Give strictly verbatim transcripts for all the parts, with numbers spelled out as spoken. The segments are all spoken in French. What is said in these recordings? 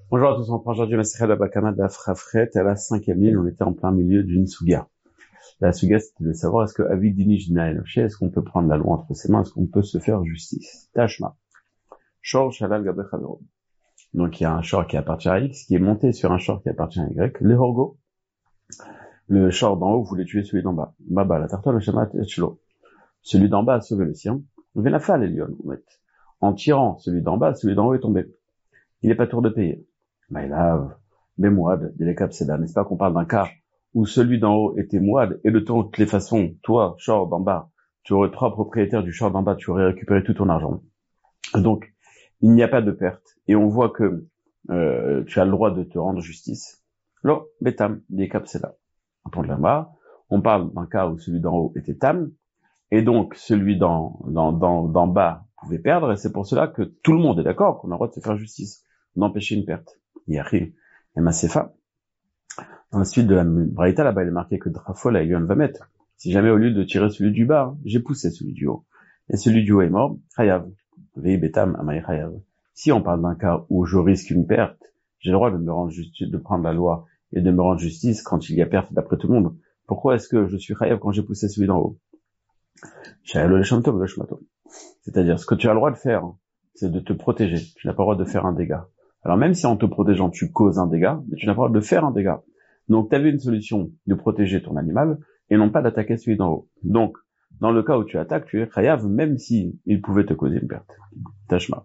Bonjour à tous, on prend aujourd'hui Masechet Baba Kama Daf Chafret, à la cinquième ligne, on était en plein milieu d'une suga. La suga, c'était de savoir est-ce que Avid Dini Jina Enoshe, est-ce qu'on peut prendre la loi entre ses mains, est-ce qu'on peut se faire justice? Tashma. Shor Shalal Gabe Chavero. Donc il y a un shor qui appartient à X, qui est monté sur un shor qui appartient à Y. Le Horgo, le shor d'en haut voulait tuer celui d'en bas. Baba, la tartane, le Shamat et Chlo. Celui d'en bas a sauvé le sien. Venafal et Lyon, en tirant celui d'en bas, celui d'en haut est tombé. Il n'est pas tour de payer. Maïlav, Bémouad, Delekab Seda, n'est-ce pas qu'on parle d'un cas où celui d'en haut était Mouad, et de toutes les façons, toi, short d'en bas, tu aurais trois propriétaires du short d'en bas, tu aurais récupéré tout ton argent. Donc, il n'y a pas de perte, et on voit que euh, tu as le droit de te rendre justice. Lo, Betam, Delekab Seda. Pour le bas, on parle d'un cas où celui d'en haut était Tam, et donc celui d'en, d'en, d'en, d'en bas pouvait perdre, et c'est pour cela que tout le monde est d'accord qu'on a le droit de se faire justice, d'empêcher une perte. Yahri et Masefa. Dans la suite de la Braïta, là-bas, il est marqué que Drafol a eu un va mettre. Si jamais au lieu de tirer celui du bas, j'ai poussé celui du haut. Et celui du haut est mort, Chayav. Vei Betam Amay Chayav. Si on parle d'un cas où je risque une perte, j'ai le droit de me rendre justice, de prendre la loi et de me rendre justice quand il y a perte d'après tout le monde. Pourquoi est-ce que je suis Chayav quand j'ai poussé celui d'en haut? Chayav le Shantom le Shmatom. C'est-à-dire, ce que tu as le droit de faire, c'est de te protéger. Tu n'as pas le droit de faire un dégât. Alors même si en te protégeant, tu causes un dégât, mais tu n'as pas le droit de faire un dégât. Donc tu avais une solution de protéger ton animal et non pas d'attaquer celui d'en haut. Donc, dans le cas où tu attaques, tu es chayav même si il pouvait te causer une perte. Tashma.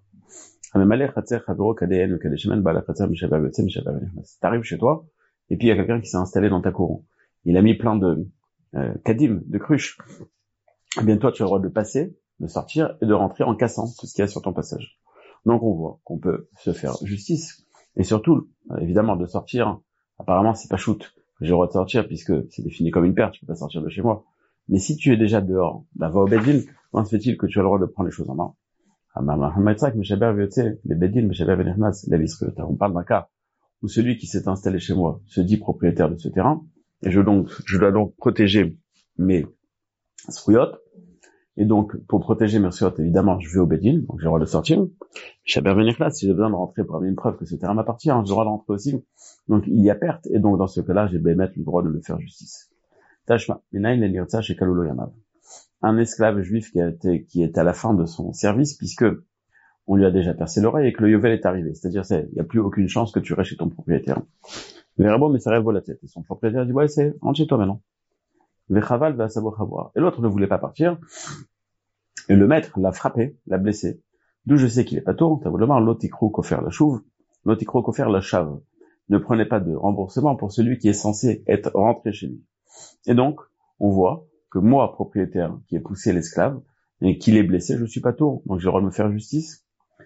T'arrives chez toi, et puis il y a quelqu'un qui s'est installé dans ta cour. Il a mis plein de euh, kadim, de cruches. Eh bien toi, tu as le droit de passer, de sortir et de rentrer en cassant tout ce qu'il y a sur ton passage. Donc on voit qu'on peut se faire justice, et surtout, évidemment, de sortir, apparemment c'est pas shoot, j'ai le droit de sortir puisque c'est défini comme une perte, je peux pas sortir de chez moi. Mais si tu es déjà dehors, bah va au Bedin, comment se fait-il que tu as le droit de prendre les choses en main? On parle d'un cas où celui qui s'est installé chez moi se dit propriétaire de ce terrain, et je donc, je dois donc protéger mes srouillottes. Et donc, pour protéger mes ressources, évidemment, je vais au Bedin, donc j'ai le droit de sortir. Shaber Benichlas, si j'ai besoin de rentrer pour amener une preuve que ce terrain m'appartient, j'ai le droit de rentrer aussi. Donc, il y a perte, et donc, dans ce cas-là, j'ai bémet le droit de me faire justice. Tashma, Minaïn Lelirtsa chez Kalulo Yamav. Un esclave juif qui a été, qui est à la fin de son service, puisque on lui a déjà percé l'oreille et que le Yovel est arrivé. C'est-à-dire, c'est, il n'y a plus aucune chance que tu restes chez ton propriétaire. Le Rabo, mais ça rêve la tête. Et son propriétaire dit, ouais, c'est, rentre chez toi maintenant. Vechaval va savoir avoir. Et l'autre ne voulait pas partir. Et le maître l'a frappé, l'a blessé. D'où je sais qu'il est pas tôt. T'as voulu voir l'otikrou kofer la chouve, l'otikrou kofer la chave. Ne prenez pas de remboursement pour celui qui est censé être rentré chez lui. Et donc, on voit que moi, propriétaire, qui ai poussé l'esclave, et qu'il est blessé, je suis pas tôt. Donc j'ai le droit de me faire justice.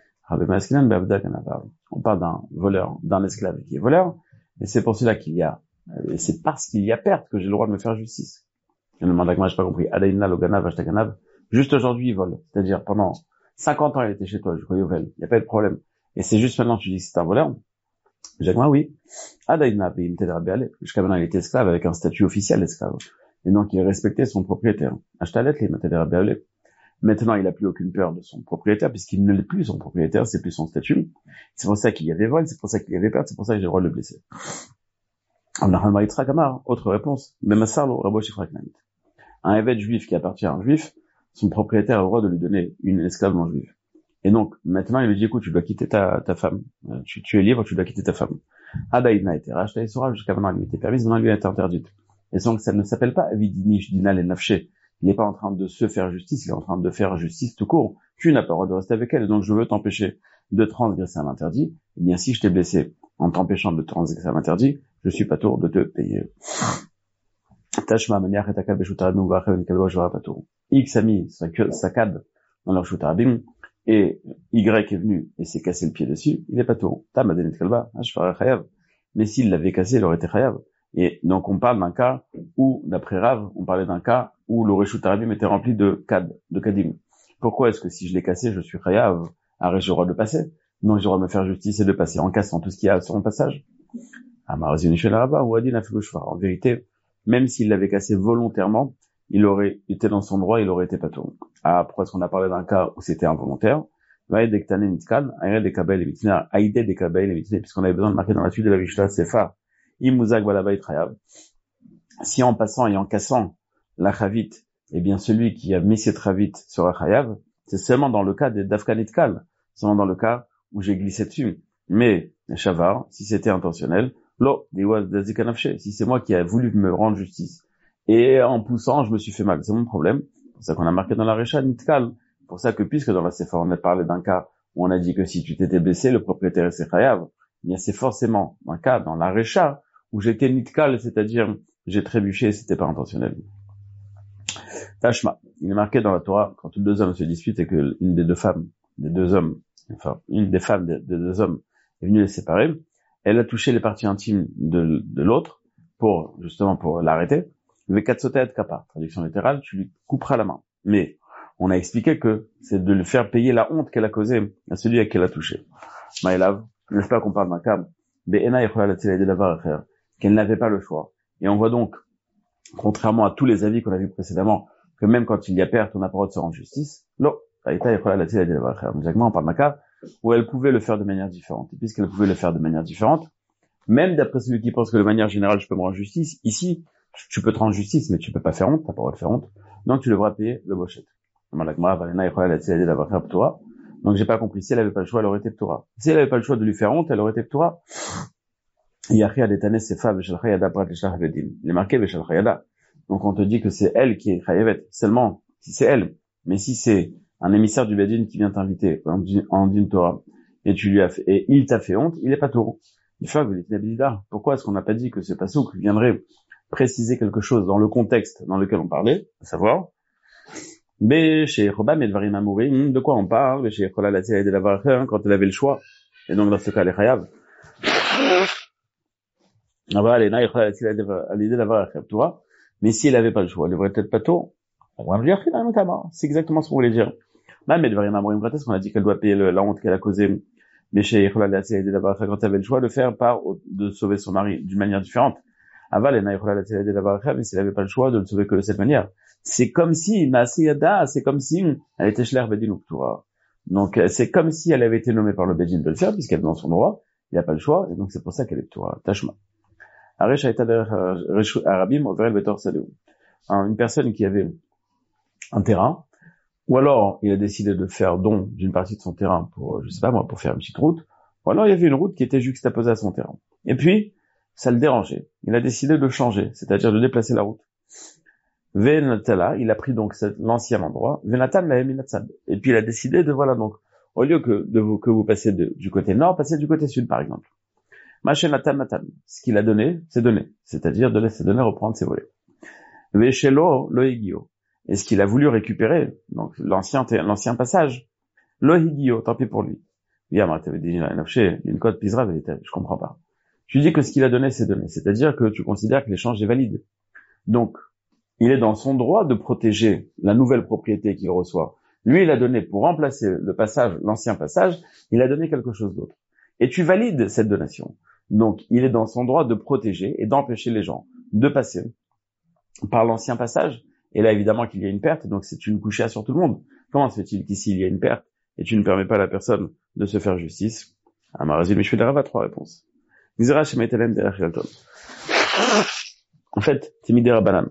On parle d'un voleur, d'un esclave qui est voleur. Et c'est pour cela qu'il y a, et c'est parce qu'il y a perte que j'ai le droit de me faire justice. Je ne demande à moi, j'ai pas compris. Adaïna, Loganav, Ashtaganav. Juste aujourd'hui, il vole. C'est-à-dire, pendant cinquante ans, il était chez toi, je crois, Yovel. Il n'y a pas de problème. Et c'est juste maintenant que tu dis que c'est un voleur. Jacques, oui. Adaïna, jusqu'à maintenant, il était esclave avec un statut officiel d'esclave. Et donc, il respectait son propriétaire. Ashtalet, les Mataderabeale. Maintenant, il n'a plus aucune peur de son propriétaire, puisqu'il ne l'est plus son propriétaire, c'est plus son statut. C'est pour ça qu'il y avait vol, c'est pour ça qu'il y avait perte, c'est pour ça que j'ai le droit de le blesser. Autre réponse. Un évêque juif qui appartient à un juif, son propriétaire a le droit de lui donner une esclave non juive. Et donc, maintenant, il lui dit, écoute, tu dois quitter ta, ta femme. Tu, tu es libre, tu dois quitter ta femme. Adaïdna a été rachetée, Sora, jusqu'à maintenant, elle lui était permise, maintenant, elle lui a été interdite. Et donc, ça ne s'appelle pas Avidinish, Dinal et Nafché. Il n'est pas en train de se faire justice, il est en train de faire justice tout court. Tu n'as pas le droit de rester avec elle, et donc je veux t'empêcher de transgresser un interdit. Eh bien, si je t'ai blessé en t'empêchant de transgresser un interdit, je suis pas tour de te payer. Tashma manière et akal beshutarabim ou vachev kalwa jora patur. X a mis sa cade dans leur shutarabim et Y est venu et s'est cassé le pied dessus, il est patur. Tam adenet kalba, ashfara chayav. Mais s'il l'avait cassé, il aurait été chayav. Et donc on parle d'un cas où, d'après Rav, on parlait d'un cas où le reshutarabim était rempli de cad, de kadim. Pourquoi est-ce que si je l'ai cassé, je suis chayav, arrête, j'ai le droit de passer? Non, j'ai le droit de me faire justice et de passer en cassant tout ce qu'il y a sur mon passage. En vérité, même s'il l'avait cassé volontairement, il aurait été dans son droit, il aurait été patur. Ah, pourquoi est-ce qu'on a parlé d'un cas où c'était involontaire? Vaïd Ektane Nitkal, Aïred Ekabel et Mitne, Aïded Ekabel et Mitne, puisqu'on avait besoin de marquer dans la suite de la Mishnah, Sefa, Imuzag Balabait Chayav. Si en passant et en cassant la Chavit, eh bien, celui qui a mis cette Chavit sera Chayav, c'est seulement dans le cas des Dafka Nitkal, seulement dans le cas où j'ai glissé dessus. Mais, Shavar, si c'était intentionnel, Lo, Diwaz Dazikanafche, si c'est moi qui ai voulu me rendre justice, et en poussant, je me suis fait mal, c'est mon problème. C'est pour ça qu'on a marqué dans la Recha Nitkal. C'est pour ça que, puisque dans la Sefa, on a parlé d'un cas où on a dit que si tu t'étais blessé, le propriétaire c'est Chayav, eh bien, c'est forcément un cas dans la Recha où j'étais Nitkal, c'est-à-dire, j'ai trébuché et c'était pas intentionnel. Tashma. Il est marqué dans la Torah, quand tous deux hommes se disputent et que une des deux femmes, des deux hommes, enfin, une des femmes des, des deux hommes est venue les séparer, elle a touché les parties intimes de, de l'autre pour, justement, pour l'arrêter. Vekatsotet kapa. Traduction littérale, tu lui couperas la main. Mais, on a expliqué que c'est de lui faire payer la honte qu'elle a causée à celui à qui elle a touché. Maëlav, n'est-ce pas qu'on parle d'un cas, qu'elle n'avait pas le choix. Et on voit donc, contrairement à tous les avis qu'on a vus précédemment, que même quand il y a perte, on n'a pas le droit de se rendre justice. Non, on parle d'un cas où elle pouvait le faire de manière différente. Et puisqu'elle pouvait le faire de manière différente, même d'après celui qui pense que de manière générale, je peux me rendre justice, ici, tu peux te rendre justice, mais tu peux pas faire honte, t'as pas le droit de faire honte. Donc tu devras payer le bochet. Donc j'ai pas compris. Si elle avait pas le choix, elle aurait été Ptora. Si elle avait pas le choix de lui faire honte, elle aurait été Ptora. Il est marqué Beshalchayada. Donc on te dit que c'est elle qui est Chayavet. Seulement, si c'est elle. Mais si c'est un émissaire du Bedin qui vient t'inviter en din Torah, et tu lui as fait, et il t'a fait honte, il est pas Toro. Pourquoi est-ce qu'on n'a pas dit que ce passouk viendrait préciser quelque chose dans le contexte dans lequel on parlait, à savoir, de quoi on parle, quand elle avait le choix, et donc dans ce cas, elle est Chayav. Mais si elle avait pas le choix, elle devrait peut-être pas tôt. C'est exactement ce qu'on voulait dire. Quand on a dit qu'elle doit payer le, la honte qu'elle a causée, mais chez quand elle avait le choix de faire par, de sauver son mari d'une manière différente. Mais s'il avait pas le choix de le sauver que de cette manière. C'est comme si, c'est comme si elle était Shler Bedin Uktura. Donc, c'est comme si elle avait été nommée par le Bedin de le faire, puisqu'elle est dans son droit. Il n'y a pas le choix, et donc c'est pour ça qu'elle est Uktura. Tashma. Une personne qui avait un terrain, ou alors il a décidé de faire don d'une partie de son terrain pour, je sais pas moi, pour faire une petite route, ou alors il y avait une route qui était juxtaposée à son terrain. Et puis, ça le dérangeait. Il a décidé de changer, c'est-à-dire de déplacer la route. Venatala, il a pris donc l'ancien endroit, Venatan la Eminatsad. Et puis il a décidé de, voilà, donc, au lieu que de vous, que vous passiez de, du côté nord, passez du côté sud, par exemple. Machenatan Natan. Ce qu'il a donné, c'est donné. C'est-à-dire de laisser donner reprendre ses volets. Veshelo Lohigio. Et ce qu'il a voulu récupérer, donc l'ancien, l'ancien passage, Lohigio, tant pis pour lui. Une code pisera, je comprends pas. Tu dis que ce qu'il a donné, c'est donné. C'est-à-dire que tu considères que l'échange est valide. Donc, il est dans son droit de protéger la nouvelle propriété qu'il reçoit. Lui, il a donné pour remplacer le passage, l'ancien passage, il a donné quelque chose d'autre. Et tu valides cette donation. Donc, il est dans son droit de protéger et d'empêcher les gens de passer par l'ancien passage. Et là, évidemment, qu'il y a une perte, donc c'est une couchée sur tout le monde. Comment se fait-il qu'ici, il y a une perte et tu ne permets pas à la personne de se faire justice? Amarazil Mishvedarava, trois réponses. En fait, c'est Midera Banane.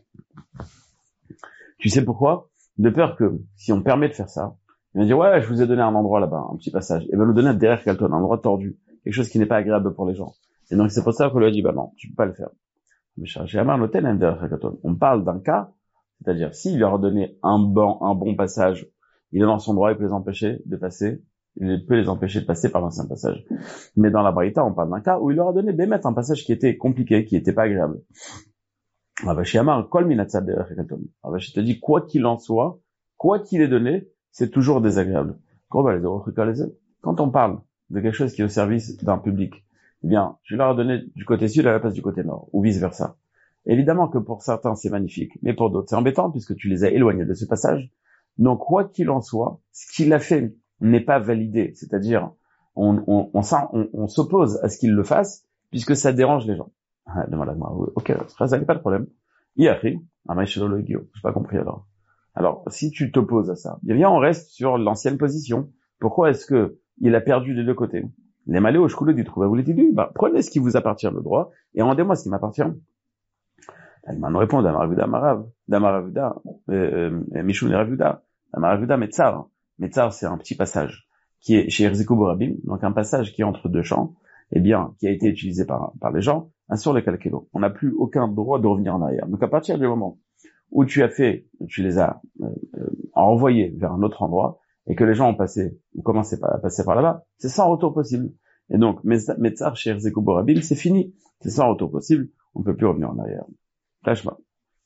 Tu sais pourquoi? De peur que, si on permet de faire ça, il va dire, ouais, je vous ai donné un endroit là-bas, un petit passage. Et ben, nous donner un derrière Kalton, un endroit tordu. Quelque chose qui n'est pas agréable pour les gens. Et donc, c'est pour ça qu'on lui a dit, bah non, tu peux pas le faire. Mais chez Amar, l'hôtel, un derrière Kalton. On parle d'un cas, c'est-à-dire, s'il leur a donné un bon, un bon passage, il est dans son droit, il peut les empêcher de passer, il peut les empêcher de passer par l'ancien passage. Mais dans la Braïta, on parle d'un cas où il leur a donné, bémet, un passage qui était compliqué, qui était pas agréable. Ravashi Amar, kol minatzad derrière Kalton. Ravashi te dit, quoi qu'il en soit, quoi qu'il ait donné, c'est toujours désagréable. Quand on parle de quelque chose qui est au service d'un public, eh bien, je leur ai donné du côté sud à la place du côté nord, ou vice versa. Évidemment que pour certains, c'est magnifique, mais pour d'autres, c'est embêtant puisque tu les as éloignés de ce passage. Donc, quoi qu'il en soit, ce qu'il a fait n'est pas validé. C'est-à-dire, on, on, on, on, on s'oppose à ce qu'il le fasse puisque ça dérange les gens. Ah, demande-moi. Ok, ça n'est pas de problème. Iachri, Amaishelo Logio. J'ai pas compris alors. Alors, si tu t'opposes à ça, eh bien, on reste sur l'ancienne position. Pourquoi est-ce que il a perdu des deux côtés? Les malais au shkoulou dit trouva vous l'étiez dit, bah, prenez ce qui vous appartient le droit et rendez-moi ce qui m'appartient. Il m'a répond d'Amaravuda Marav, d'Amaravuda, Mishun et Ravuda, d'Amaravuda Metzar. Metzar, c'est un petit passage qui est chez Erzikou Borabim, donc un passage qui est entre deux champs, eh bien, qui a été utilisé par, par les gens, un sur le calquélo. On n'a plus aucun droit de revenir en arrière. Donc à partir du moment où tu as fait, tu les as euh, euh, envoyés vers un autre endroit, et que les gens ont passé, ont commencé à passer par là-bas, c'est sans retour possible. Et donc, Metzar chez Erzikou Borabim, c'est fini. C'est sans retour possible, on ne peut plus revenir en arrière. Tâche-moi.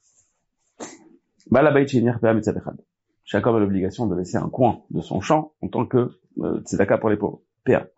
Chacun a l'obligation de laisser un coin de son champ en tant que euh, tzedaka pour les pauvres. P A.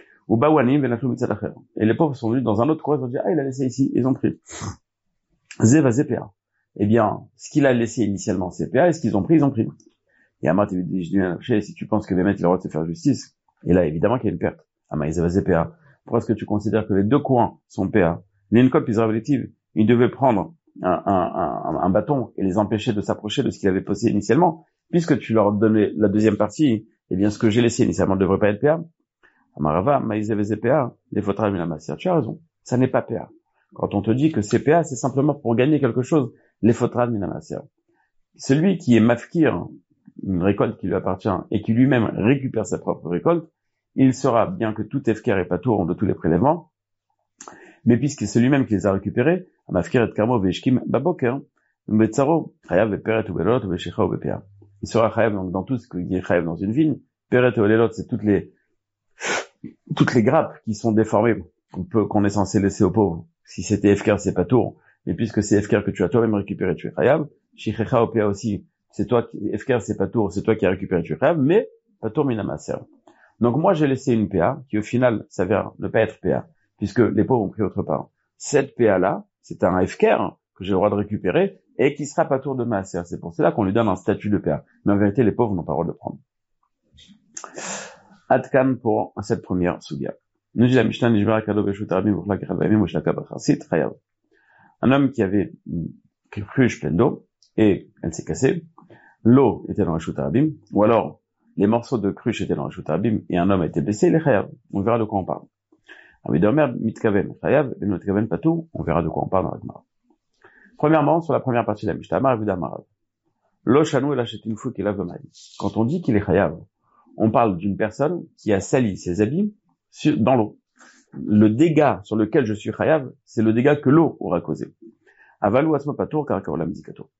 Et les pauvres sont venus dans un autre coin, ils ont dit, ah, il a laissé ici, ils ont pris. Zeva P A. Eh bien, ce qu'il a laissé initialement, c'est P A, et ce qu'ils ont pris, ils ont pris. Et Amar te dit, si tu penses que Bémet, il a le droit de se faire justice, et là, évidemment qu'il y a une perte. Amar Zeva P A. Pourquoi est-ce que tu considères que les deux coins sont P A? L'incop is relative. Il devait prendre un, un, un, un bâton et les empêcher de s'approcher de ce qu'il avait posé initialement, puisque tu leur donnais la deuxième partie, eh bien, ce que j'ai laissé initialement ne devrait pas être P A. Amarava, Maïzeveze P A, les fautras minamasia. Tu as raison. Ça n'est pas P A. Quand on te dit que c'est P A, c'est simplement pour gagner quelque chose. Les fautras minamasia. Celui qui est mafkir, une récolte qui lui appartient, et qui lui-même récupère sa propre récolte, il sera, bien que tout efker et patour de tous les prélèvements, mais puisque c'est lui-même qui les a récupérés, mafkir et karmo veishkim baboker, metzaro, chayav peret ou belot ou veshecha ou bpa. Il sera chayav donc dans tout ce qui est chayav dans une vigne. Peret ou belot, c'est toutes les toutes les grappes qui sont déformées qu'on peut qu'on est censé laisser aux pauvres. Si c'était efker, c'est patour, mais puisque c'est efker que tu as toi-même récupéré, tu es chayav. Shichecha ou bpa aussi, c'est toi qui efker, c'est patour, c'est toi qui as récupéré, tu es chayav, mais patour minamaser. Donc moi j'ai laissé une P A qui au final s'avère ne pas être P A, puisque les pauvres ont pris autre part. Cette P A là, c'est un F K R que j'ai le droit de récupérer et qui sera pas tour de Maaser. C'est pour cela qu'on lui donne un statut de P A. Mais en vérité, les pauvres n'ont pas le droit de le prendre. Adkan pour cette première sugia. Nous dit la Mishnah, un homme qui avait une cruche pleine d'eau et elle s'est cassée. L'eau était dans la Shutarabim, ou alors les morceaux de cruche étaient dans la Shutarabim et un homme a été blessé, il est chayav. On verra de quoi on parle. On verra de quoi on parle dans la Gemara. Premièrement, sur la première partie de la Mishnah, Lo shanu el une fou qui lave le maïs. Quand on dit qu'il est chayav, on parle d'une personne qui a sali ses habits sur, dans l'eau. Le dégât sur lequel je suis chayav, c'est le dégât que l'eau aura causé. Avalu asma patour karakaola mizikato.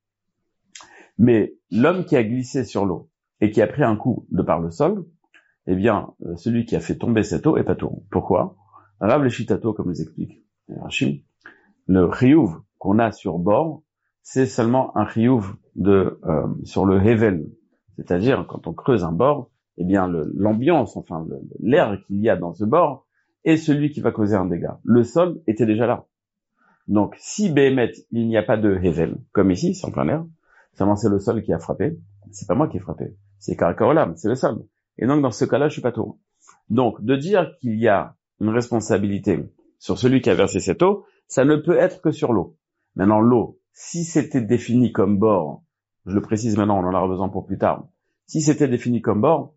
Mais l'homme qui a glissé sur l'eau et qui a pris un coup de par le sol, eh bien, celui qui a fait tomber cette eau est patour. Pourquoi? Rav le Shitato, comme nous explique Rachim, le chiyuv qu'on a sur bord, c'est seulement un chiyuv de euh, sur le hevel, c'est-à-dire quand on creuse un bord, eh bien le, l'ambiance, enfin le, l'air qu'il y a dans ce bord est celui qui va causer un dégât. Le sol était déjà là. Donc si Béhémet, il n'y a pas de hevel, comme ici, c'est en plein air, seulement c'est le sol qui a frappé, c'est pas moi qui ai frappé, c'est Karakaolam, c'est le sol. Et donc dans ce cas-là, je suis patour. Donc de dire qu'il y a une responsabilité sur celui qui a versé cette eau, ça ne peut être que sur l'eau. Maintenant, l'eau, si c'était défini comme bord, je le précise maintenant, on en aura besoin pour plus tard, si c'était défini comme bord,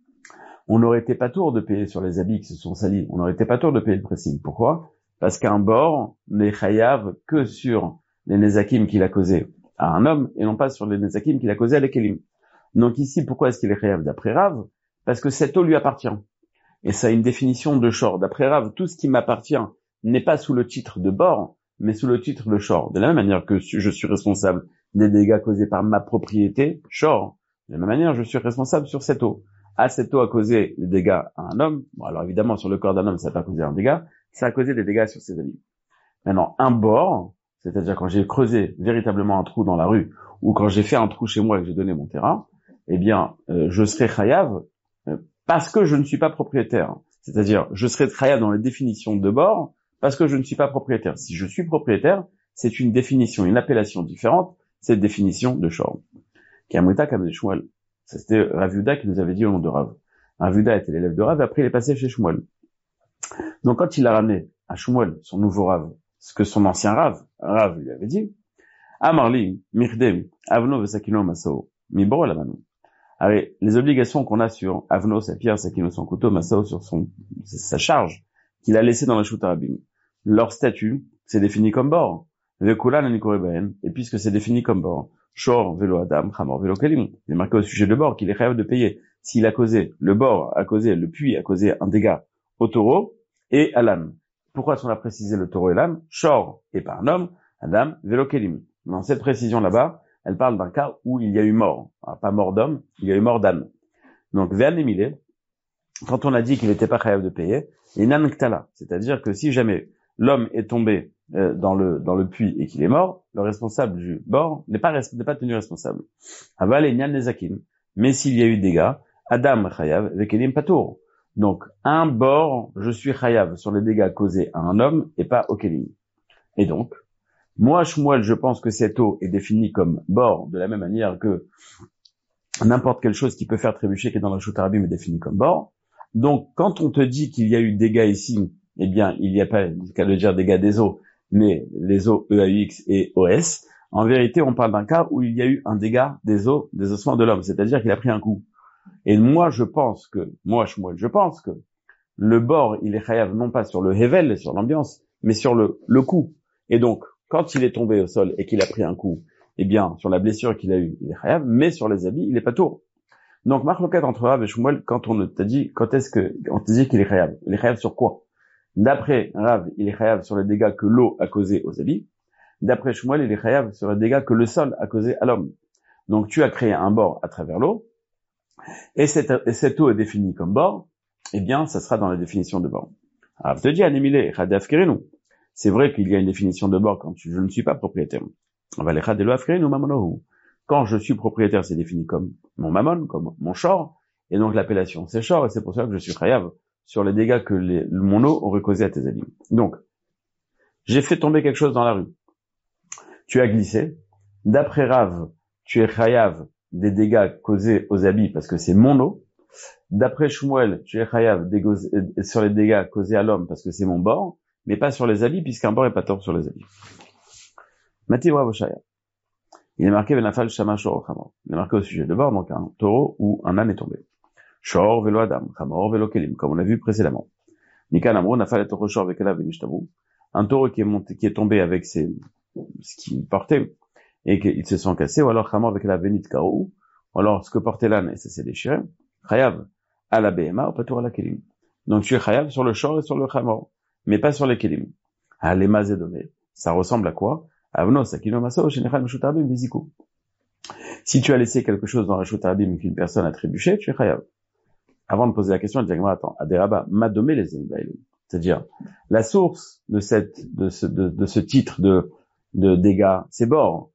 on n'aurait été pas tour de payer sur les habits qui se sont salis, on n'aurait été pas tour de payer le pressing. Pourquoi? Parce qu'un bord n'est chayav que sur les nezakim qu'il a causé à un homme, et non pas sur les nezakim qu'il a causé à l'ekelim. Donc ici, pourquoi est-ce qu'il est chayav d'après Rav? Parce que cette eau lui appartient. Et ça a une définition de shor. D'après Rav, tout ce qui m'appartient n'est pas sous le titre de bord, mais sous le titre de shor. De la même manière que je suis responsable des dégâts causés par ma propriété, shor. De la même manière, je suis responsable sur cette eau. Ah, cette eau a causé des dégâts à un homme. Bon, alors évidemment, sur le corps d'un homme, ça n'a pas causé un dégât. Ça a causé des dégâts sur ses habits. Maintenant, un bord, c'est-à-dire quand j'ai creusé véritablement un trou dans la rue, ou quand j'ai fait un trou chez moi et que j'ai donné mon terrain, eh bien, euh, je serai chayav, euh, parce que je ne suis pas propriétaire. C'est-à-dire, je serai chayav dans les définitions de bord, parce que je ne suis pas propriétaire. Si je suis propriétaire, c'est une définition, une appellation différente, cette définition de shor. Kamrita Kam de Shmuel. Ça, c'était Rav Yuda qui nous avait dit au nom de Rav. Rav Yuda était l'élève de Rav, et après il est passé chez Shmuel. Donc quand il a ramené à Shmuel, son nouveau Rav, ce que son ancien Rav, Rav lui avait dit, Amarli, Mirdem, Avno Vesakino Masao, Mibro Lamanu. Allez, les obligations qu'on a sur Avno, sa pierre, sa kino, son couteau, Masao sur son, sa charge, qu'il a laissé dans la Shut Arabim. Leur statut, c'est défini comme bord. Vekulan Anikorebaen, et puisque c'est défini comme bord, Shor, Velo Adam, Hamor, Velo Kelim. Il est marqué au sujet de bord qu'il est capable de payer. S'il a causé, le bord a causé, le puits a causé un dégât au taureau et à l'âne. Pourquoi est-ce qu'on a précisé le taureau et l'âne? Shor, et pas un homme, Adam, Velo Kelim. Dans cette précision là-bas, elle parle d'un cas où il y a eu mort. Alors, pas mort d'homme, il y a eu mort d'âne. Donc, Ve'an Emile, quand on a dit qu'il n'était pas capable de payer, et Nan Ktala, c'est-à-dire que si jamais l'homme est tombé euh, dans le dans le puits et qu'il est mort, le responsable du bord n'est pas n'est pas tenu responsable. Aval et Nyan Nezakin. Mais s'il y a eu dégâts, Adam Chayav Vekelim Patour. Donc, un bord, je suis Chayav sur les dégâts causés à un homme et pas au Kelim. Et donc, moi, Shmuel, je pense que cette eau est définie comme bord, de la même manière que n'importe quelle chose qui peut faire trébucher, qui est dans la Shut Arabim, est définie comme bord. Donc, quand on te dit qu'il y a eu dégâts ici, eh bien, il n'y a pas le cas de dire dégâts des eaux, mais les eaux E A U X et O S. En vérité, on parle d'un cas où il y a eu un dégât des os, des ossements de l'homme, c'est-à-dire qu'il a pris un coup. Et moi, je pense que, moi, Shmuel, je pense que le bord, il est chayav non pas sur le hevel, sur l'ambiance, mais sur le, le coup. Et donc, quand il est tombé au sol et qu'il a pris un coup, eh bien, sur la blessure qu'il a eue, il est chayav, mais sur les habits, il est pas tour. Donc, marloquette entre Rav et Shmuel, quand on t'a dit, quand est-ce que, on te dit qu'il est chayav? Il est chayav sur quoi? D'après Rav, il est chayav sur les dégâts que l'eau a causés aux habits. D'après Shmuel, il est chayav sur les dégâts que le sol a causés à l'homme. Donc, tu as créé un bord à travers l'eau, et cette, et cette eau est définie comme bord, eh bien, ça sera dans la définition de bord. Rav te dit, Anemile, Chadaf Kerenu. C'est vrai qu'il y a une définition de bord quand tu, je ne suis pas propriétaire. Quand je suis propriétaire, c'est défini comme mon mammon, comme mon shor, et donc l'appellation c'est shor, et c'est pour ça que je suis chayav sur les dégâts que les, mon eau aurait causé à tes habits. Donc, j'ai fait tomber quelque chose dans la rue. Tu as glissé. D'après Rav, tu es chayav des dégâts causés aux habits parce que c'est mon eau. D'après Shmuel, tu es chayav sur les dégâts causés à l'homme parce que c'est mon bord, mais pas sur les habits puisqu'un bord est pas tort sur les habits. Mati Rav Oshaya. Il est marqué Benafal Shama Shor Chamor. Il est marqué au sujet de bord, donc un taureau ou un âne est tombé. Shor velo Adam, Chamor velo Kelim, comme on l'a vu précédemment. Nikan Amro Nafal et Taureau Shor vekela venishtavu. Un taureau qui est monté, qui est tombé avec ses, ce qu'il portait, et qu'ils se sont cassés, ou alors Chamor vekela venit Karou, ou alors ce que portait l'âne et ça s'est déchiré. Chayav à la Behema, ou patour à la Kelim. Donc tu es chayav sur le Shor et sur le Chamor, mais pas sur les Kelim. Ah, les mazédomé. Ça ressemble à quoi? Si tu as laissé quelque chose dans la Shut Arabim qu'une personne a trébuché, tu es chayav. Avant de poser la question, je dis, attends, Aderaba, Madomé les Zénbaïlim. C'est-à-dire, la source de cette, de ce, de, de ce titre de, de dégâts, c'est bord.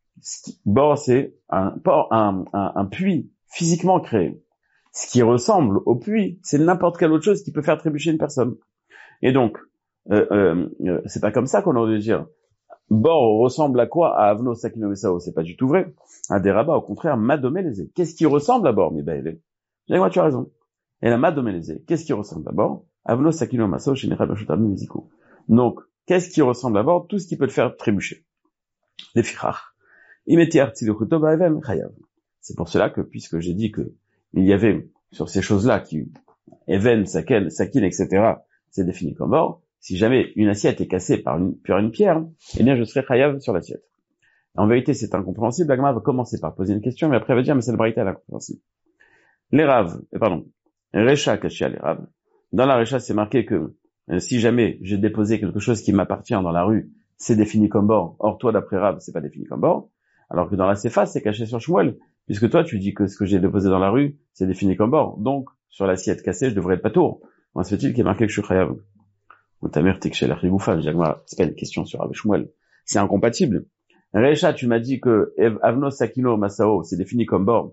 Bord, c'est un, un, un, un puits physiquement créé. Ce qui ressemble au puits, c'est n'importe quelle autre chose qui peut faire trébucher une personne. Et donc, euh, euh, c'est pas comme ça qu'on aurait dû dire. Bord ressemble à quoi? À Avno Sakino Mesao, c'est pas du tout vrai. À Deraba, au contraire, Madomé les est. Qu'est-ce qui ressemble à bord? Mais ben, elle est. Moi, tu as raison. Et la Madomé les est. Qu'est-ce qui ressemble à bord? Avno Sakino Mesao, Shinera Bashotam Miziko. Donc, qu'est-ce qui ressemble à bord? Tout ce qui peut te faire trébucher. Les fichach. Imetiar Tzilukuto Baevem Chayav. C'est pour cela que, puisque j'ai dit que il y avait, sur ces choses-là, qui, Even, Saken, Sakin, et cetera, c'est défini comme bord. Si jamais une assiette est cassée par une, par une pierre, eh bien, je serai chayav sur l'assiette. En vérité, c'est incompréhensible. La Gemara va commencer par poser une question, mais après, elle va dire, mais c'est le braïta, l'incompréhensible. Les raves, eh, pardon, Recha kachia les raves. Dans la Recha, c'est marqué que, euh, si jamais j'ai déposé quelque chose qui m'appartient dans la rue, c'est défini comme bord. Or, toi, d'après Rav, c'est pas défini comme bord. Alors que dans la Sefa, c'est caché sur Shmuel. Puisque toi, tu dis que ce que j'ai déposé dans la rue, c'est défini comme bord. Donc, sur l'assiette cassée, je devrais être pas tour. Comment se fait-il qu'il y ait marqué que je suis chayav? Ou ta mère, t'es que chez la Riboufan, c'est pas une question sur Rav Shmuel. C'est incompatible. Recha, tu m'as dit que Avno Sakino Masao, c'est défini comme bord.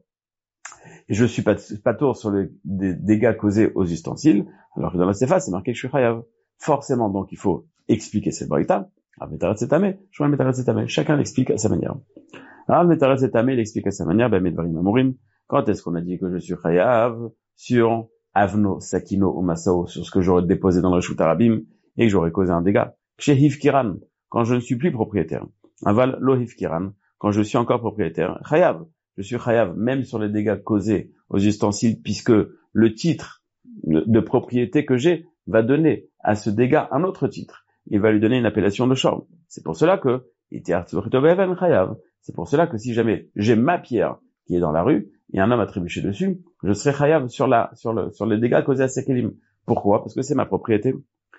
Et je suis pas, pas tour sur les des dégâts causés aux ustensiles. Alors que dans la Sefa, c'est marqué que je suis chayav. Forcément, donc, il faut expliquer cette braïta. Rav Metaret Setame, Shmuel Metaret Setame. Chacun l'explique à sa manière. Rav Metaret Setame, il explique à sa manière, ben, Medvarim Amorim. Quand est-ce qu'on a dit que je suis chayav? Sur Avno, Sakino ou Masao, sur ce que j'aurais déposé dans le Shut Arabim, et que j'aurais causé un dégât. Chez Hivkiran, quand je ne suis plus propriétaire. Aval lo Hivkiran, quand je suis encore propriétaire. Chayav, je suis chayav même sur les dégâts causés aux ustensiles, puisque le titre de propriété que j'ai va donner à ce dégât un autre titre. Il va lui donner une appellation de chambre. C'est pour cela que c'est pour cela que si jamais j'ai ma pierre qui est dans la rue et un homme a trébuché dessus, je serai chayav sur la sur le sur les dégâts causés à ces kelim. Pourquoi? Parce que c'est ma propriété.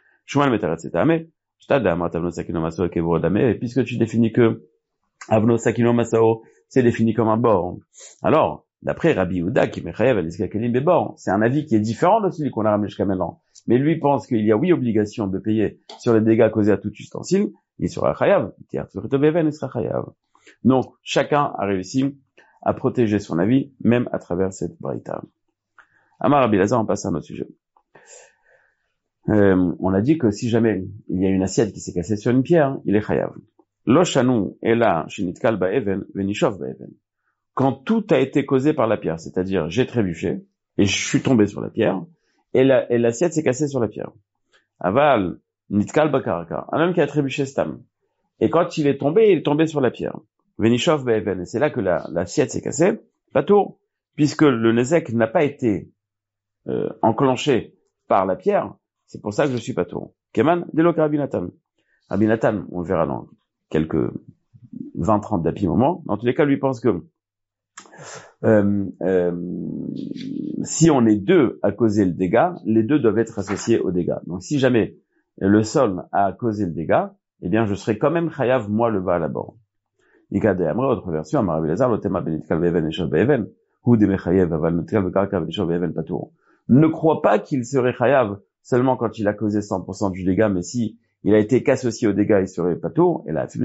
Et puisque tu définis que Avno Sakino Masao, c'est défini comme un bord. Alors, d'après Rabbi Yehuda, qui met chayav à kelim bebor, c'est un avis qui est différent de celui qu'on a ramené jusqu'à maintenant. Mais lui pense qu'il y a oui obligation de payer sur les dégâts causés à tout ustensile, il sera chayav. Il sera chayav. Donc, chacun a réussi à protéger son avis, même à travers cette braïta. Amar Rabbi Lazar, on passe à un autre sujet. Euh, on a dit que si jamais il y a une assiette qui s'est cassée sur une pierre, il est chayav. Lo shanu ela shenitkal ba'even venishov ba'even. Quand tout a été causé par la pierre, c'est-à-dire j'ai trébuché et je suis tombé sur la pierre et, la, et l'assiette s'est cassée sur la pierre. Aval nitkal ba'karaka, un homme qui a trébuché stam. Et quand il est tombé, il est tombé sur la pierre. Venishov ba'even, et c'est là que la, l'assiette s'est cassée. Pas tout, puisque le nezek n'a pas été euh, enclenché par la pierre. C'est pour ça que je suis pas tout. Keman delok Rabbi Natan. Rabbi Natan, on le verra dans quelques vingt trente d'api moments. Dans tous les cas, lui pense que euh, euh, si on est deux à causer le dégât, les deux doivent être associés au dégât. Donc si jamais le sol a causé le dégât, eh bien je serai quand même chayav, moi le bas à la bord. Ika de Amre, autre version, Amar Rabbi Lazar, l'otema benitkal be'even eshov be'even, hu de mechayev aval nitkal be'karka benishov be'even patour. Ne crois pas qu'il serait chayav seulement quand il a causé cent pour cent du dégât, mais si il a été qu'associé au dégât, il serait patour, et là,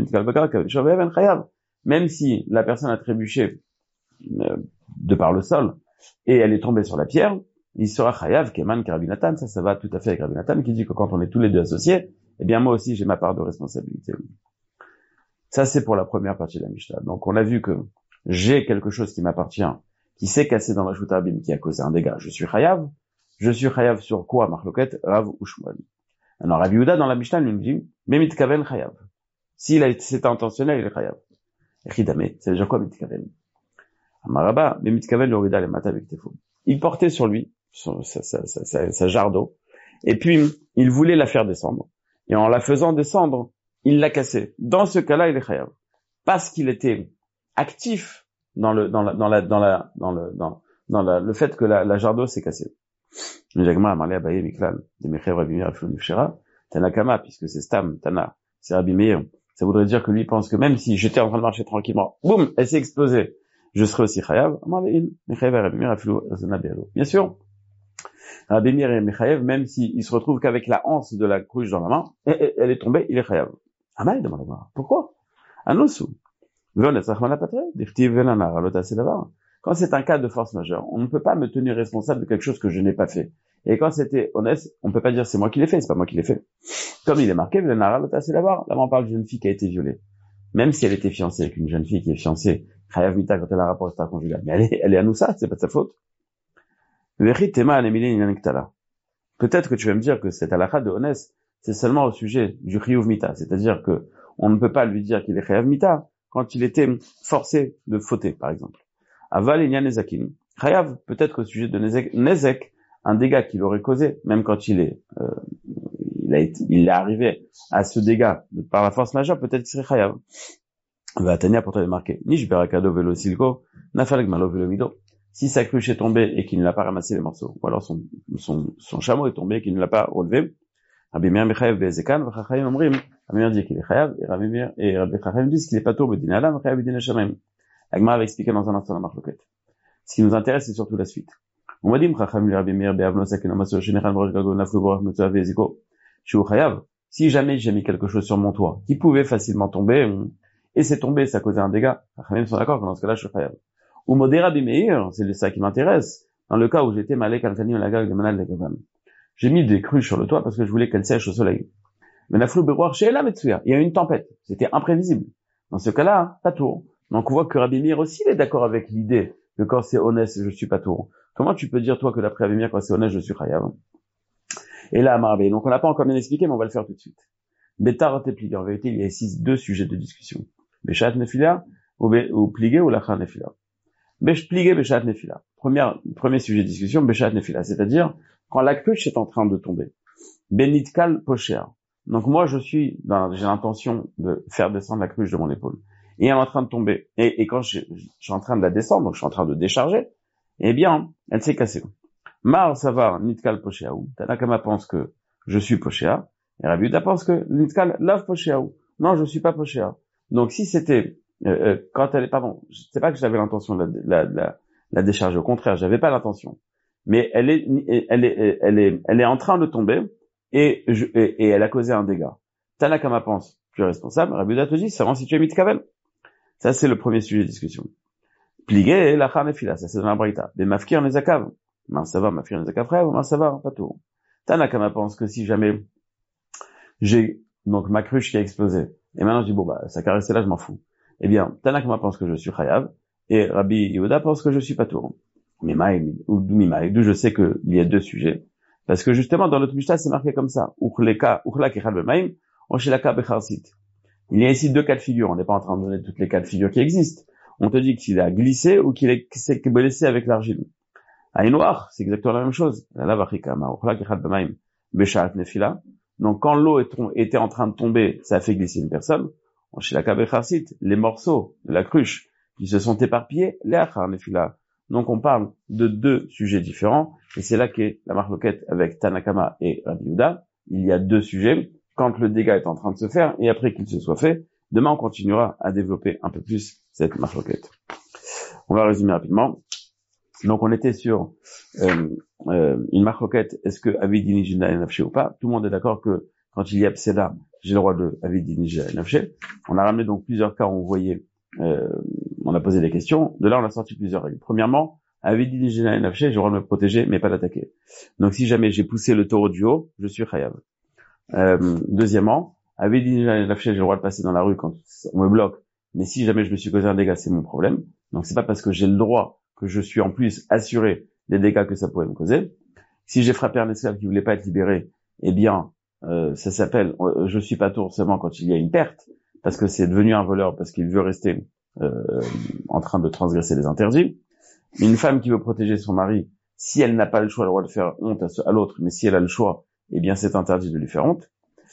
même si la personne a trébuché euh, de par le sol, et elle est tombée sur la pierre, il sera chayav, keman, Rabbi Natan. Ça, ça va tout à fait avec Rabbi Natan, qui dit que quand on est tous les deux associés, eh bien, moi aussi, j'ai ma part de responsabilité. Ça, c'est pour la première partie de la Mishnah. Donc, on a vu que j'ai quelque chose qui m'appartient, qui s'est cassé dans la Shut Rabim, qui a causé un dégât. Je suis chayav. Je suis chayav sur quoi, Marloket, Rav ou Shmuel? Alors, Rabbi Yehuda, dans la Mishnah, lui dit, Memitkaven chayav. S'il a été, c'était intentionnel, il est chayav. Echidame, c'est déjà quoi, Memitkaven? Amaraba, Memitkaven, l'orida, les matas avec tefo. Il portait sur lui, son, sa, sa, sa, sa, sa jarre d'eau, et puis, il voulait la faire descendre. Et en la faisant descendre, il l'a cassée. Dans ce cas-là, il est chayav. Parce qu'il était actif dans le, dans la, dans la, dans la, dans le, dans, dans la, le fait que la, la jarre d'eau s'est cassée. Tanakama, puisque c'est Stam, Tana, c'est Rabbi Meir. Ça voudrait dire que lui pense que même si j'étais en train de marcher tranquillement, boum, elle s'est explosée, je serais aussi chayav. Bien sûr, Rabbi Meir et Mechayev, même s'il se retrouve qu'avec la anse de la cruche dans la main, elle est tombée, il est chayav. Ah, il demande à voir. Pourquoi? Anosu. Quand c'est un cas de force majeure, on ne peut pas me tenir responsable de quelque chose que je n'ai pas fait. Et quand c'était honnête, on ne peut pas dire c'est moi qui l'ai fait, c'est pas moi qui l'ai fait. Comme il est marqué, là-bas, on parle d'une fille qui a été violée. Même si elle était fiancée avec une jeune fille qui est fiancée, chayav mita quand elle a un rapport extra-conjugal. Mais elle est, elle est à nous ça, c'est pas de sa faute. Peut-être que tu vas me dire que cette halakha de honnête, c'est seulement au sujet du chiyuv mita. C'est-à-dire que on ne peut pas lui dire qu'il est chayav mita quand il était forcé de fauter, par exemple. Aval inyan nezakin. Chayav, peut-être qu'au sujet de nezek, nezek, un dégât qu'il aurait causé, même quand il est, euh, il a été, il est arrivé à ce dégât de, par la force majeure, peut-être qu'il serait chayav. Va Tania pour te marquer. Nish berakado velo silko, nafal gmalo velo mido. Si sa cruche est tombée et qu'il ne l'a pas ramassé les morceaux, ou alors son, son, son chameau est tombé et qu'il ne l'a pas relevé, Rabbi Meir mechayev bezekan, v'chachayim omrim, Rabbi Meir dit qu'il est chayav, et Rabbi Meir, et Rabbi Chachayim dit qu'il est pas tour, bedin adam, chayav bedin hashamayim. Agmar va expliquer dans un instant la marloquette. Ce qui nous intéresse, c'est surtout la suite. On m'a dit, si jamais j'ai mis quelque chose sur mon toit, qui pouvait facilement tomber, et c'est tombé, ça causait un dégât, Chachamim sont d'accord que dans ce cas-là, je suis chayav. Ou modé Rabbi Meir, c'est ça qui m'intéresse, dans le cas où j'étais malé kalkani l'agag de manal legavan. J'ai mis des cruches sur le toit parce que je voulais qu'elles sèchent au soleil. Mais la flou beroir chez la metsuya, il y a eu une tempête, c'était imprévisible. Dans ce cas-là, pas tour. Donc on voit que Rabbi Meir aussi il est d'accord avec l'idée que quand c'est honnête, je suis pas tour. Comment tu peux dire toi que d'après Rabbi Meir, quand c'est honnête, je suis chayav? Et là, Amarabé, donc on n'a pas encore bien expliqué, mais on va le faire tout de suite. Betar plié. En vérité, il y a ici deux sujets de discussion. Beshat nefila ou, ou plié ou lacha nefila. Beshpligé Beshat Nefila. Premier, premier sujet de discussion, Beshat Nefila. C'est-à-dire, quand la cruche est en train de tomber. Benitkal Pochea. Donc moi, je suis dans, j'ai l'intention de faire descendre la cruche de mon épaule. Et elle est en train de tomber. Et, et quand je, je, je suis en train de la descendre, donc je suis en train de décharger, eh bien, elle s'est cassée. Mar Savar Nitkal Pochea. Tanakama pense que je suis Pochea. Et Rabbi Yehuda pense que Nitkal lave Pochea. Non, je suis pas Pochea. Donc si c'était, euh, euh, quand elle est, pardon, c'est pas que j'avais l'intention de la, la, la, la décharger. Au contraire, j'avais pas l'intention. Mais elle est, elle est, elle est, elle est en train de tomber. Et, je, et, et elle a causé un dégât. Tanakama pense, plus responsable, Rabbi Yehuda te dit, c'est vraiment si tu es mitkavel. Ça, c'est le premier sujet de discussion. Pligué, la khanefila, ça c'est dans la braïta. Mais mafkir les akav. Mince ça va, mafkir les akav frère, ou mince ça va, pas tout. Tanakama pense que si jamais j'ai, donc ma cruche qui a explosé, et maintenant je dis, bon bah, ça caressait là, je m'en fous. Eh bien, Tanakama pense que je suis chayav, et Rabbi Yehuda pense que je suis patour. Mimaï, ou mimaï, d'où je sais qu'il y a deux sujets. Parce que justement, dans notre Mishnah, c'est marqué comme ça. Uchleka, uchla kechal b'maim, oshelaka becharsit. Il y a ici deux cas de figure. On n'est pas en train de donner toutes les cas de figure qui existent. On te dit qu'il a glissé ou qu'il s'est blessé avec l'argile. Aïnoar, c'est exactement la même chose. La vachikama, uchla kechal b'maim, beshat nefila. Donc, quand l'eau était en train de tomber, ça a fait glisser une personne. Oshelaka becharsit, les morceaux de la cruche qui se sont éparpillés, les achar nefila. Donc on parle de deux sujets différents, et c'est là qu'est la marloquette avec Tanakama et Rabbi Yehuda. Il y a deux sujets, quand le dégât est en train de se faire, et après qu'il se soit fait. Demain on continuera à développer un peu plus cette marloquette. On va résumer rapidement. Donc on était sur euh, euh, une marloquette, est-ce que Avidini Jina et Nafché ou pas? Tout le monde est d'accord que quand il y a Pseda, j'ai le droit de Avidini Jina et Nafché. On a ramené donc plusieurs cas où on voyait Euh, on a posé des questions. De là, on a sorti plusieurs règles. Premièrement, Avidini Jina et Nafché, j'ai le droit de me protéger, mais pas d'attaquer. Donc, si jamais j'ai poussé le taureau du haut, je suis chayav. Euh, deuxièmement, Avidini Jina et Nafché, j'ai le droit de passer dans la rue quand on me bloque, mais si jamais je me suis causé un dégât, c'est mon problème. Donc, c'est pas parce que j'ai le droit que je suis en plus assuré des dégâts que ça pourrait me causer. Si j'ai frappé un esclave qui voulait pas être libéré, eh bien, euh, ça s'appelle, euh, je suis pas tour seulement quand il y a une perte, parce que c'est devenu un voleur, parce qu'il veut rester euh, en train de transgresser les interdits. Une femme qui veut protéger son mari, si elle n'a pas le choix, elle a le droit de faire honte à, à l'autre, mais si elle a le choix, eh bien c'est interdit de lui faire honte.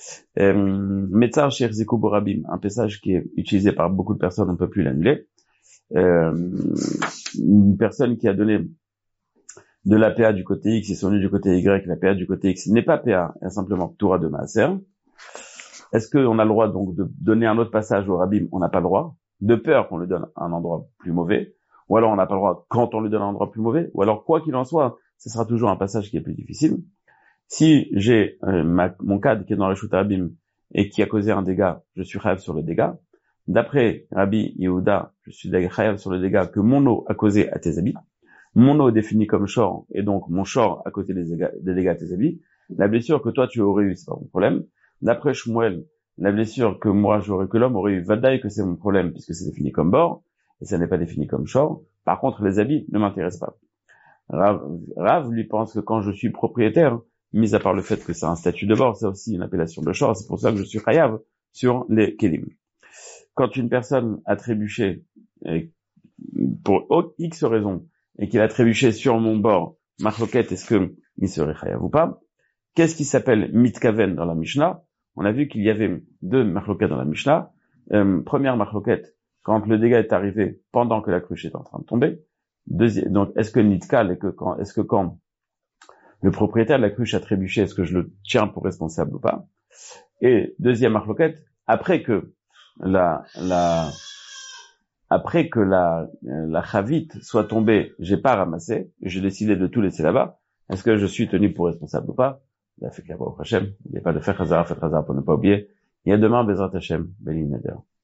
Metzar Sheikh Zekou Borabim, un passage qui est utilisé par beaucoup de personnes, on ne peut plus l'annuler. Euh, une personne qui a donné de la P A du côté X et son nu du côté Y, la P A du côté X n'est pas P A, elle a simplement Torah de Maaser. Est-ce qu'on a le droit donc de donner un autre passage au rabbin? On n'a pas le droit, de peur qu'on lui donne un endroit plus mauvais, ou alors on n'a pas le droit quand on lui donne un endroit plus mauvais, ou alors quoi qu'il en soit, ce sera toujours un passage qui est plus difficile. Si j'ai euh, ma, mon cadre qui est dans le Reshut Rabim et qui a causé un dégât, je suis chayav sur le dégât. D'après Rabbi Yehuda, je suis chayav sur le dégât que mon eau a causé à tes habits. Mon eau est définie comme shor, et donc mon shor a causé des dégâts, des dégâts à tes habits. La blessure que toi tu aurais eu, c'est pas mon problème. D'après Shmuel, la blessure que moi j'aurais, que l'homme aurait eu, vadaï que c'est mon problème, puisque c'est défini comme bord, et ça n'est pas défini comme shor. Par contre, les habits ne m'intéressent pas. Rav, Rav lui pense que quand je suis propriétaire, mis à part le fait que c'est un statut de bord, c'est aussi une appellation de shor, c'est pour ça que je suis chayav sur les kelim. Quand une personne a trébuché, et pour X raisons, et qu'il a trébuché sur mon bord, marloquette, est-ce que il serait chayav ou pas? Qu'est-ce qui s'appelle mitkaven dans la Mishnah? On a vu qu'il y avait deux marloquettes dans la Mishnah. Euh, première marloquette, quand le dégât est arrivé pendant que la cruche est en train de tomber. Deuxième, donc, est-ce que nitkal, est que quand, est-ce que quand le propriétaire de la cruche a trébuché, est-ce que je le tiens pour responsable ou pas? Et deuxième marloquette, après que la, la, après que la, la chavite soit tombée, j'ai pas ramassé, j'ai décidé de tout laisser là-bas, est-ce que je suis tenu pour responsable ou pas? Il a fait que la voix au Hachem. Il n'y a pas de faire Khazara, fait Khazara pour ne pas oublier. Il y a demain, Bezrat Hachem, Beli Neder.